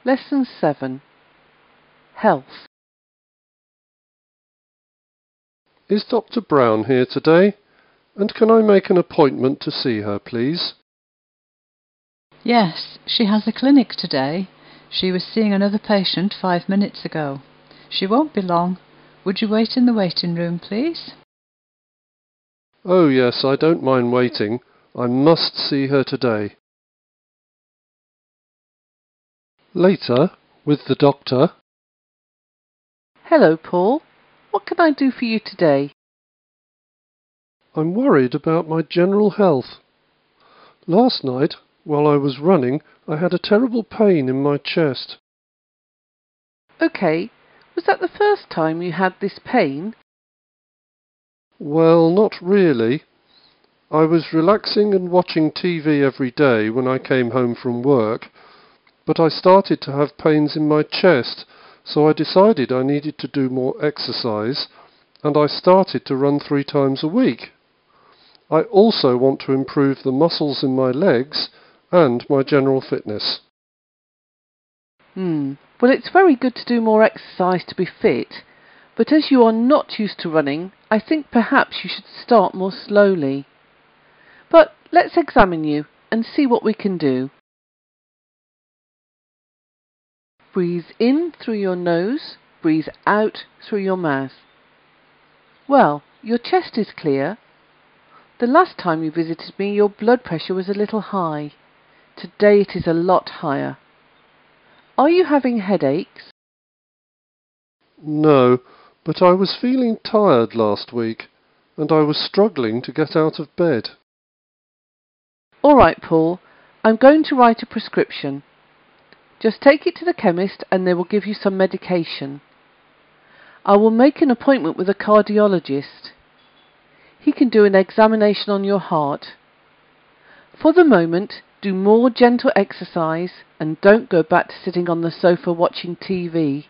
Lesson 7. Health. Is Dr. Brown here today? And can I make an appointment to see her, please? Yes, she has a clinic today. She was seeing another patient 5 minutes ago. She won't be long. Would you wait in the waiting room, please? Oh yes, I don't mind waiting. I must see her today. Later, with the doctor. Hello, Paul. What can I do for you today? I'm worried about my general health. Last night, while I was running, I had a terrible pain in my chest. OK, was that the first time you had this pain? Well, not really. I was relaxing and watching TV every day when I came home from work, but I started to have pains in my chest, so I decided I needed to do more exercise, and I started to run 3 times a week. I also want to improve the muscles in my legs and my general fitness. Well, it's very good to do more exercise to be fit, but as you are not used to running, I think perhaps you should start more slowly. But let's examine you and see what we can do. Breathe in through your nose, breathe out through your mouth. Well, your chest is clear. The last time you visited me, your blood pressure was a little high. Today it is a lot higher. Are you having headaches? No, but I was feeling tired last week, and I was struggling to get out of bed. All right, Paul. I'm going to write a prescription. Just take it to the chemist and they will give you some medication. I will make an appointment with a cardiologist. He can do an examination on your heart. For the moment, do more gentle exercise and don't go back to sitting on the sofa watching TV.